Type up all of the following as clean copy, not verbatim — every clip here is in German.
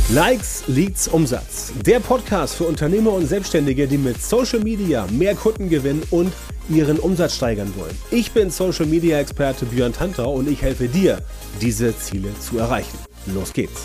Likes, Leads, Umsatz. Der Podcast für Unternehmer und Selbstständige, die mit Social Media mehr Kunden gewinnen und ihren Umsatz steigern wollen. Ich bin Social Media Experte Björn Tantau und ich helfe dir, diese Ziele zu erreichen. Los geht's!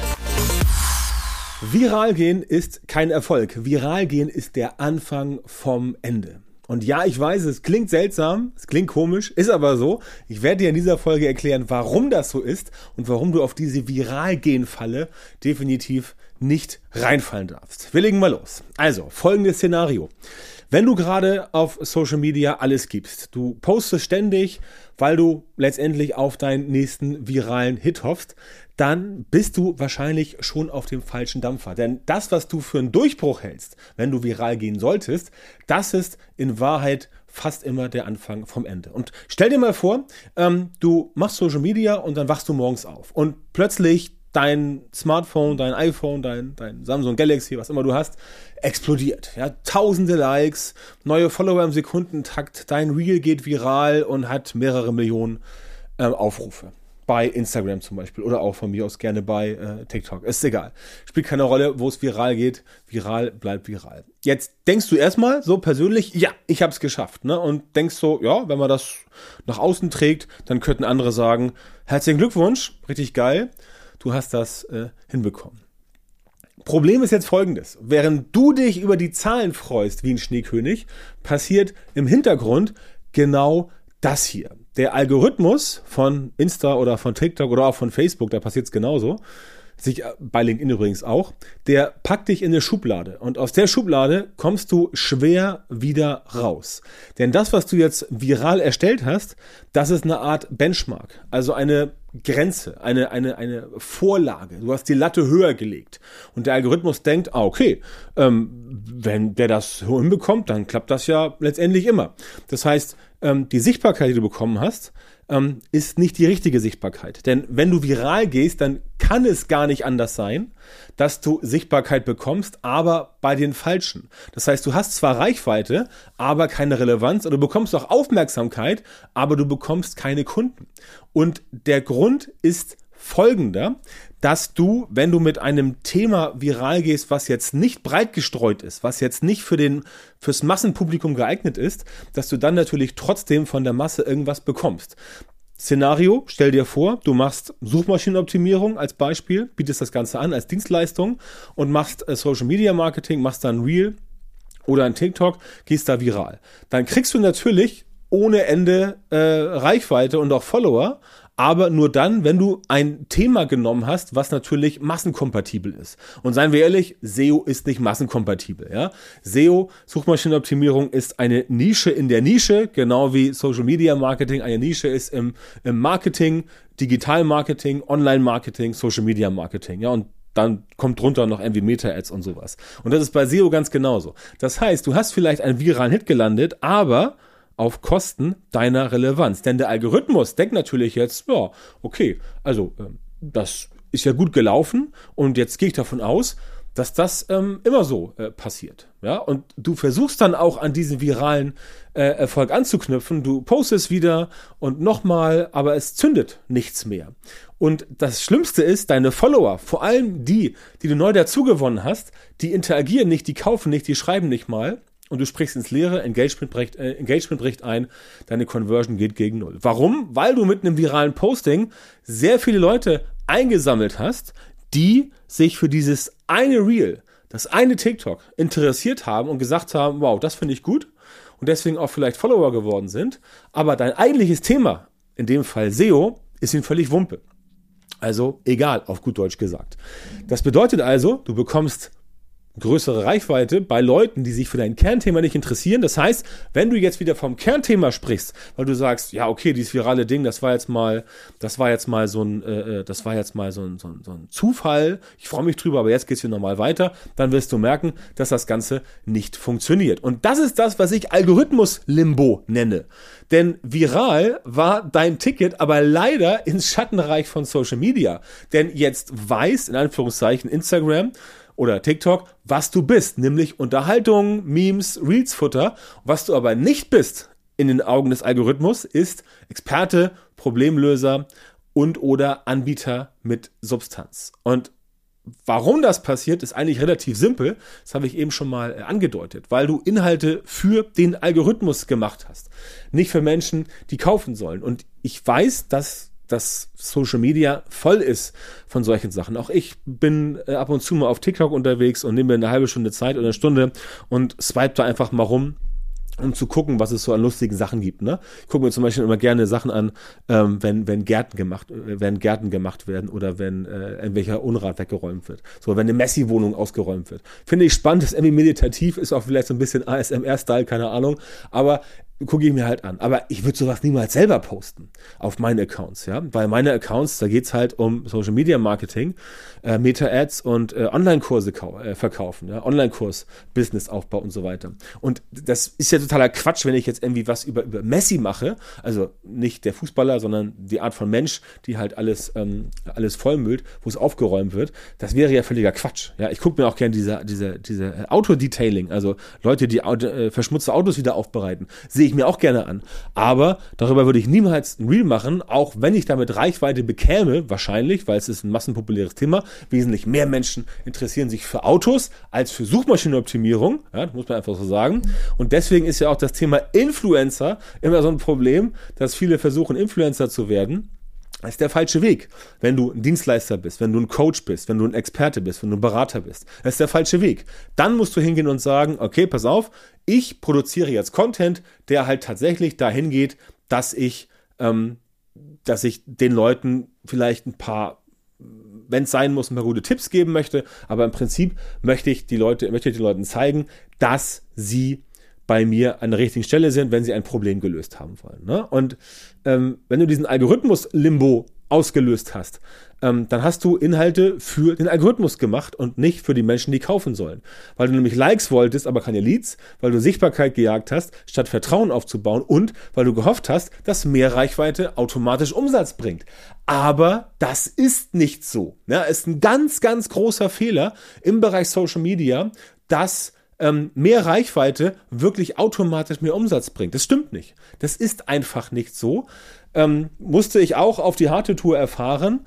Viral gehen ist kein Erfolg. Viral gehen ist der Anfang vom Ende. Und ja, ich weiß, es klingt seltsam, es klingt komisch, ist aber so. Ich werde dir in dieser Folge erklären, warum das so ist und warum du auf diese Viral-Gehen-Falle definitiv nicht reinfallen darfst. Wir legen mal los. Also, folgendes Szenario. Wenn du gerade auf Social Media alles gibst, du postest ständig, weil du letztendlich auf deinen nächsten viralen Hit hoffst, dann bist du wahrscheinlich schon auf dem falschen Dampfer. Denn das, was du für einen Durchbruch hältst, wenn du viral gehen solltest, das ist in Wahrheit fast immer der Anfang vom Ende. Und stell dir mal vor, du machst Social Media und dann wachst du morgens auf und plötzlich dein Smartphone, dein iPhone, dein Samsung Galaxy, was immer du hast, explodiert. Ja, tausende Likes, neue Follower im Sekundentakt, dein Reel geht viral und hat mehrere Millionen Aufrufe. Bei Instagram zum Beispiel oder auch von mir aus gerne bei TikTok. Ist egal. Spielt keine Rolle, wo es viral geht. Viral bleibt viral. Jetzt denkst du erstmal so persönlich, ja, ich habe es geschafft. Ne? Und denkst so, ja, wenn man das nach außen trägt, dann könnten andere sagen, herzlichen Glückwunsch, richtig geil, du hast das hinbekommen. Problem ist jetzt folgendes. Während du dich über die Zahlen freust wie ein Schneekönig, passiert im Hintergrund genau das hier. Der Algorithmus von Insta oder von TikTok oder auch von Facebook, da passiert es genauso, bei LinkedIn übrigens auch, der packt dich in eine Schublade und aus der Schublade kommst du schwer wieder raus. Denn das, was du jetzt viral erstellt hast, das ist eine Art Benchmark, also eine Grenze, eine Vorlage. Du hast die Latte höher gelegt und der Algorithmus denkt, okay, wenn der das so hinbekommt, dann klappt das ja letztendlich immer. Das heißt, die Sichtbarkeit, die du bekommen hast, ist nicht die richtige Sichtbarkeit. Denn wenn du viral gehst, dann kann es gar nicht anders sein, dass du Sichtbarkeit bekommst, aber bei den Falschen. Das heißt, du hast zwar Reichweite, aber keine Relevanz und du bekommst auch Aufmerksamkeit, aber du bekommst keine Kunden. Und der Grund ist folgender, dass du, wenn du mit einem Thema viral gehst, was jetzt nicht breit gestreut ist, was jetzt nicht fürs Massenpublikum geeignet ist, dass du dann natürlich trotzdem von der Masse irgendwas bekommst. Szenario, stell dir vor, du machst Suchmaschinenoptimierung als Beispiel, bietest das Ganze an als Dienstleistung und machst Social Media Marketing, machst dann Reel oder ein TikTok, gehst da viral. Dann kriegst du natürlich ohne Ende Reichweite und auch Follower, aber nur dann, wenn du ein Thema genommen hast, was natürlich massenkompatibel ist. Und seien wir ehrlich, SEO ist nicht massenkompatibel. Ja? SEO, Suchmaschinenoptimierung, ist eine Nische in der Nische, genau wie Social Media Marketing eine Nische ist im Marketing, Digital Marketing, Online Marketing, Social Media Marketing. Ja, und dann kommt drunter noch irgendwie Meta-Ads und sowas. Und das ist bei SEO ganz genauso. Das heißt, du hast vielleicht einen viralen Hit gelandet, aber auf Kosten deiner Relevanz. Denn der Algorithmus denkt natürlich jetzt, ja, okay, also das ist ja gut gelaufen und jetzt gehe ich davon aus, dass das immer so passiert. Ja? Und du versuchst dann auch an diesen viralen Erfolg anzuknüpfen. Du postest wieder und nochmal, aber es zündet nichts mehr. Und das Schlimmste ist, deine Follower, vor allem die du neu dazugewonnen hast, die interagieren nicht, die kaufen nicht, die schreiben nicht mal. Und du sprichst ins Leere, Engagement bricht ein, deine Conversion geht gegen Null. Warum? Weil du mit einem viralen Posting sehr viele Leute eingesammelt hast, die sich für dieses eine Reel, das eine TikTok interessiert haben und gesagt haben, wow, das finde ich gut und deswegen auch vielleicht Follower geworden sind. Aber dein eigentliches Thema, in dem Fall SEO, ist ihnen völlig Wumpe. Also egal, auf gut Deutsch gesagt. Das bedeutet also, du bekommst größere Reichweite bei Leuten, die sich für dein Kernthema nicht interessieren. Das heißt, wenn du jetzt wieder vom Kernthema sprichst, weil du sagst, ja, okay, dieses virale Ding, das war jetzt mal so ein Zufall. Ich freue mich drüber, aber jetzt geht's hier nochmal weiter. Dann wirst du merken, dass das Ganze nicht funktioniert. Und das ist das, was ich Algorithmus-Limbo nenne. Denn viral war dein Ticket, aber leider ins Schattenreich von Social Media. Denn jetzt weiß, in Anführungszeichen, Instagram oder TikTok, was du bist, nämlich Unterhaltung, Memes, Reels-Futter. Was du aber nicht bist in den Augen des Algorithmus, ist Experte, Problemlöser und oder Anbieter mit Substanz. Und warum das passiert, ist eigentlich relativ simpel. Das habe ich eben schon mal angedeutet, weil du Inhalte für den Algorithmus gemacht hast, nicht für Menschen, die kaufen sollen. Und ich weiß, dass das Social Media voll ist von solchen Sachen. Auch ich bin ab und zu mal auf TikTok unterwegs und nehme mir eine halbe Stunde Zeit oder eine Stunde und swipe da einfach mal rum, um zu gucken, was es so an lustigen Sachen gibt. Ne? Ich gucke mir zum Beispiel immer gerne Sachen an, wenn Gärten gemacht werden oder wenn irgendwelcher Unrat weggeräumt wird. So, wenn eine Messi-Wohnung ausgeräumt wird. Finde ich spannend, ist irgendwie meditativ, ist auch vielleicht so ein bisschen ASMR-Style, keine Ahnung, aber gucke ich mir halt an. Aber ich würde sowas niemals selber posten auf meine Accounts, ja, weil meine Accounts, da geht's halt um Social Media Marketing, Meta-Ads und Online-Kurse verkaufen, ja, Online-Kurs, Business-Aufbau und so weiter. Und das ist ja totaler Quatsch, wenn ich jetzt irgendwie was über Messi mache, also nicht der Fußballer, sondern die Art von Mensch, die halt alles vollmüllt, wo es aufgeräumt wird. Das wäre ja völliger Quatsch. Ja, ich gucke mir auch gerne diese Auto-Detailing, also Leute, die verschmutzte Autos wieder aufbereiten, sehe ich mir auch gerne an. Aber darüber würde ich niemals ein Reel machen, auch wenn ich damit Reichweite bekäme, wahrscheinlich, weil es ist ein massenpopuläres Thema. Wesentlich mehr Menschen interessieren sich für Autos als für Suchmaschinenoptimierung. Ja, das muss man einfach so sagen. Und deswegen ist ja auch das Thema Influencer immer so ein Problem, dass viele versuchen, Influencer zu werden. Das ist der falsche Weg. Wenn du ein Dienstleister bist, wenn du ein Coach bist, wenn du ein Experte bist, wenn du ein Berater bist. Das ist der falsche Weg. Dann musst du hingehen und sagen, okay, pass auf, ich produziere jetzt Content, der halt tatsächlich dahin geht, dass ich den Leuten vielleicht ein paar, wenn es sein muss, ein paar gute Tipps geben möchte. Aber im Prinzip möchte ich den Leuten zeigen, dass sie bei mir an der richtigen Stelle sind, wenn sie ein Problem gelöst haben wollen. Ne? Und wenn du diesen Algorithmus-Limbo ausgelöst hast, dann hast du Inhalte für den Algorithmus gemacht und nicht für die Menschen, die kaufen sollen. Weil du nämlich Likes wolltest, aber keine Leads, weil du Sichtbarkeit gejagt hast, statt Vertrauen aufzubauen und weil du gehofft hast, dass mehr Reichweite automatisch Umsatz bringt. Aber das ist nicht so. Ja, ist ein ganz, ganz großer Fehler im Bereich Social Media, dass mehr Reichweite wirklich automatisch mehr Umsatz bringt. Das stimmt nicht. Das ist einfach nicht so. Musste ich auch auf die harte Tour erfahren.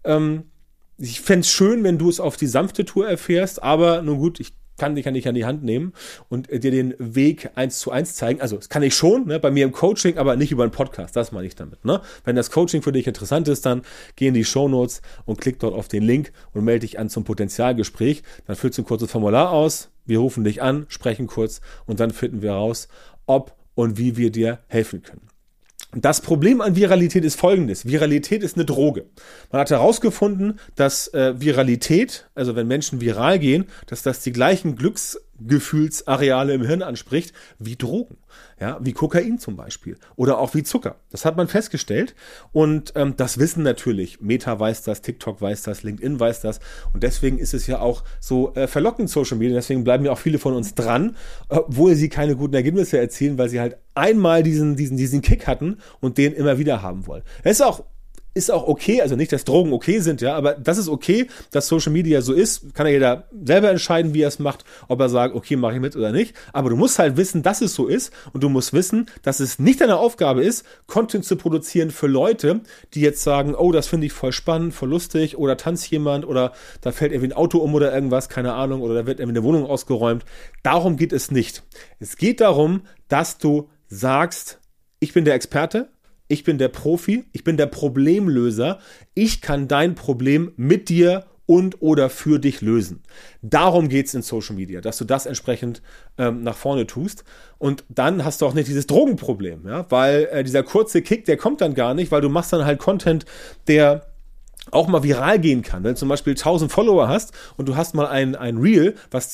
Ich fände es schön, wenn du es auf die sanfte Tour erfährst, aber nun gut, ich kann dich an die Hand nehmen und dir den Weg 1:1 zeigen. Also das kann ich schon, ne, bei mir im Coaching, aber nicht über einen Podcast, das meine ich damit. Ne? Wenn das Coaching für dich interessant ist, dann geh in die Shownotes und klick dort auf den Link und melde dich an zum Potenzialgespräch. Dann füllst du ein kurzes Formular aus, wir rufen dich an, sprechen kurz und dann finden wir raus, ob und wie wir dir helfen können. Das Problem an Viralität ist folgendes. Viralität ist eine Droge. Man hat herausgefunden, dass Viralität, also wenn Menschen viral gehen, dass das die gleichen Glücksgefühlsareale im Hirn anspricht wie Drogen. Ja, wie Kokain zum Beispiel. Oder auch wie Zucker. Das hat man festgestellt. Und das wissen natürlich. Meta weiß das, TikTok weiß das, LinkedIn weiß das. Und deswegen ist es ja auch so verlockend Social Media. Deswegen bleiben ja auch viele von uns dran, obwohl sie keine guten Ergebnisse erzielen, weil sie halt einmal diesen Kick hatten und den immer wieder haben wollen. Es ist auch okay, also nicht, dass Drogen okay sind, ja, aber das ist okay, dass Social Media so ist, kann ja jeder selber entscheiden, wie er es macht, ob er sagt, okay, mache ich mit oder nicht, aber du musst halt wissen, dass es so ist und du musst wissen, dass es nicht deine Aufgabe ist, Content zu produzieren für Leute, die jetzt sagen, oh, das finde ich voll spannend, voll lustig oder tanzt jemand oder da fällt irgendwie ein Auto um oder irgendwas, keine Ahnung, oder da wird irgendwie eine Wohnung ausgeräumt. Darum geht es nicht. Es geht darum, dass du sagst, ich bin der Experte, ich bin der Profi, ich bin der Problemlöser, ich kann dein Problem mit dir und oder für dich lösen. Darum geht es in Social Media, dass du das entsprechend nach vorne tust und dann hast du auch nicht dieses Drogenproblem, ja? Weil dieser kurze Kick, der kommt dann gar nicht, weil du machst dann halt Content, der auch mal viral gehen kann. Wenn du zum Beispiel 1000 Follower hast und du hast mal ein Reel, was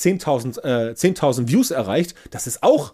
10.000 Views erreicht, das ist auch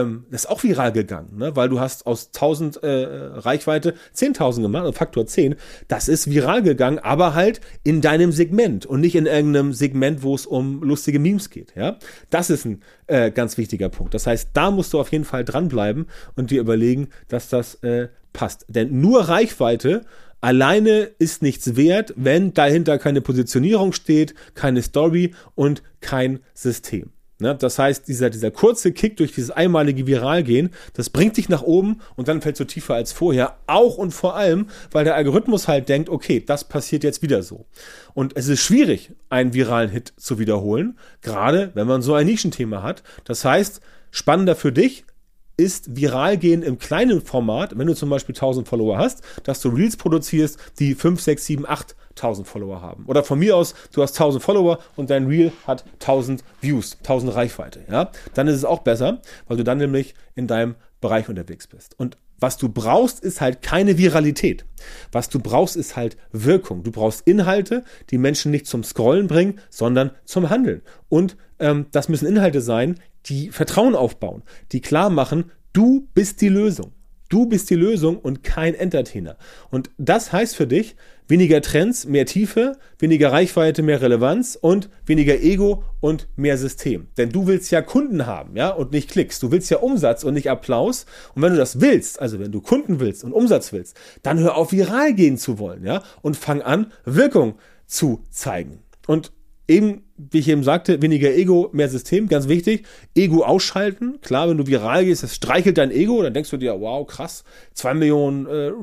viral gegangen, ne? Weil du hast aus 1000 Reichweite 10.000 gemacht, also Faktor 10. Das ist viral gegangen, aber halt in deinem Segment und nicht in irgendeinem Segment, wo es um lustige Memes geht. Ja, das ist ein ganz wichtiger Punkt. Das heißt, da musst du auf jeden Fall dranbleiben und dir überlegen, dass das passt. Denn nur Reichweite alleine ist nichts wert, wenn dahinter keine Positionierung steht, keine Story und kein System. Ne? Das heißt, dieser kurze Kick durch dieses einmalige Viralgehen, das bringt dich nach oben und dann fällst du tiefer als vorher. Auch und vor allem, weil der Algorithmus halt denkt, okay, das passiert jetzt wieder so. Und es ist schwierig, einen viralen Hit zu wiederholen, gerade wenn man so ein Nischenthema hat. Das heißt, spannender für dich ist Viralgehen im kleinen Format, wenn du zum Beispiel 1000 Follower hast, dass du Reels produzierst, die 5, 6, 7, 8.000 Follower haben. Oder von mir aus, du hast 1000 Follower und dein Reel hat 1000 Views, 1000 Reichweite. Ja? Dann ist es auch besser, weil du dann nämlich in deinem Bereich unterwegs bist. Und was du brauchst, ist halt keine Viralität. Was du brauchst, ist halt Wirkung. Du brauchst Inhalte, die Menschen nicht zum Scrollen bringen, sondern zum Handeln. Und das müssen Inhalte sein, die Vertrauen aufbauen, die klar machen, du bist die Lösung. Du bist die Lösung und kein Entertainer. Und das heißt für dich weniger Trends, mehr Tiefe, weniger Reichweite, mehr Relevanz und weniger Ego und mehr System. Denn du willst ja Kunden haben, ja, und nicht Klicks. Du willst ja Umsatz und nicht Applaus. Und wenn du das willst, also wenn du Kunden willst und Umsatz willst, dann hör auf, viral gehen zu wollen, ja, und fang an, Wirkung zu zeigen. Und eben, wie ich eben sagte, weniger Ego, mehr System, ganz wichtig. Ego ausschalten. Klar, wenn du viral gehst, das streichelt dein Ego, dann denkst du dir, wow, krass, 2 Millionen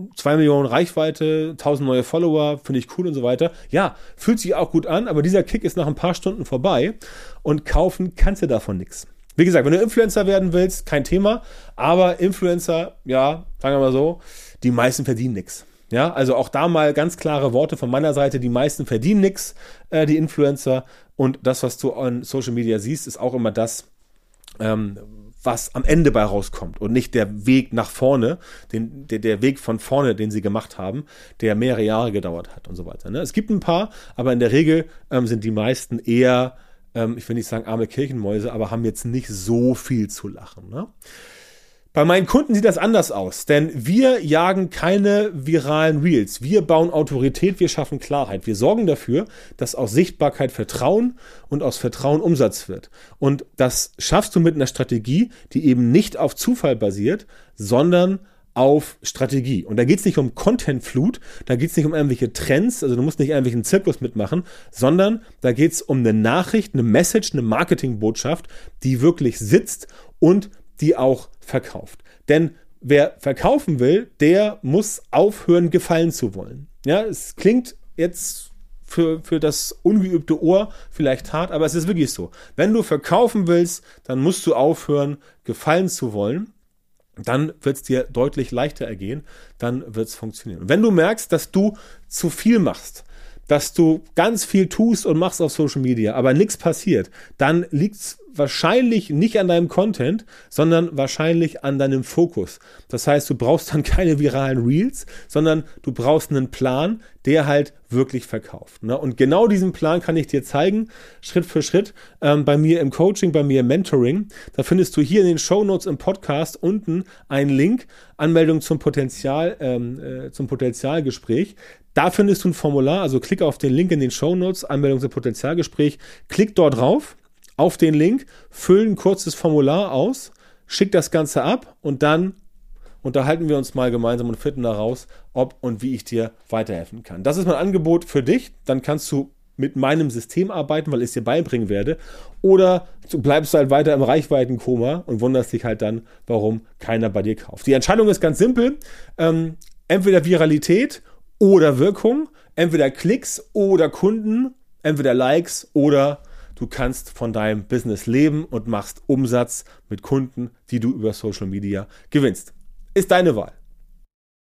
Reichweite, 1000 neue Follower, finde ich cool und so weiter. Ja, fühlt sich auch gut an, aber dieser Kick ist nach ein paar Stunden vorbei und kaufen kannst du davon nichts. Wie gesagt, wenn du Influencer werden willst, kein Thema, aber Influencer, ja, sagen wir mal so, die meisten verdienen nichts. Ja, also auch da mal ganz klare Worte von meiner Seite, die meisten verdienen nichts, die Influencer, und das, was du an Social Media siehst, ist auch immer das, was am Ende bei rauskommt und nicht der Weg nach vorne, der Weg von vorne, den sie gemacht haben, der mehrere Jahre gedauert hat und so weiter. Ne? Es gibt ein paar, aber in der Regel sind die meisten eher, ich will nicht sagen arme Kirchenmäuse, aber haben jetzt nicht so viel zu lachen. Ne? Bei meinen Kunden sieht das anders aus, denn wir jagen keine viralen Reels. Wir bauen Autorität, wir schaffen Klarheit. Wir sorgen dafür, dass aus Sichtbarkeit Vertrauen und aus Vertrauen Umsatz wird. Und das schaffst du mit einer Strategie, die eben nicht auf Zufall basiert, sondern auf Strategie. Und da geht es nicht um Contentflut, da geht es nicht um irgendwelche Trends, also du musst nicht irgendwelchen Zirkus mitmachen, sondern da geht es um eine Nachricht, eine Message, eine Marketingbotschaft, die wirklich sitzt und die auch verkauft. Denn wer verkaufen will, der muss aufhören, gefallen zu wollen. Ja, es klingt jetzt für das ungeübte Ohr vielleicht hart, aber es ist wirklich so. Wenn du verkaufen willst, dann musst du aufhören, gefallen zu wollen. Dann wird es dir deutlich leichter ergehen, dann wird es funktionieren. Und wenn du merkst, dass du zu viel machst, dass du ganz viel tust und machst auf Social Media, aber nichts passiert, dann liegt es wahrscheinlich nicht an deinem Content, sondern wahrscheinlich an deinem Fokus. Das heißt, du brauchst dann keine viralen Reels, sondern du brauchst einen Plan, der halt wirklich verkauft. Ne? Und genau diesen Plan kann ich dir zeigen, Schritt für Schritt, bei mir im Coaching, bei mir im Mentoring. Da findest du hier in den Shownotes im Podcast unten einen Link, Anmeldung zum Potenzialgespräch. Da findest du ein Formular, also klick auf den Link in den Shownotes, Anmeldung zum Potenzialgespräch, klick dort drauf, auf den Link, füll ein kurzes Formular aus, schick das Ganze ab und dann unterhalten wir uns mal gemeinsam und finden daraus, ob und wie ich dir weiterhelfen kann. Das ist mein Angebot für dich, dann kannst du mit meinem System arbeiten, weil ich es dir beibringen werde, oder du bleibst halt weiter im Reichweitenkoma und wunderst dich halt dann, warum keiner bei dir kauft. Die Entscheidung ist ganz simpel, entweder Viralität oder Wirkung, entweder Klicks oder Kunden, entweder Likes oder du kannst von deinem Business leben und machst Umsatz mit Kunden, die du über Social Media gewinnst. Ist deine Wahl.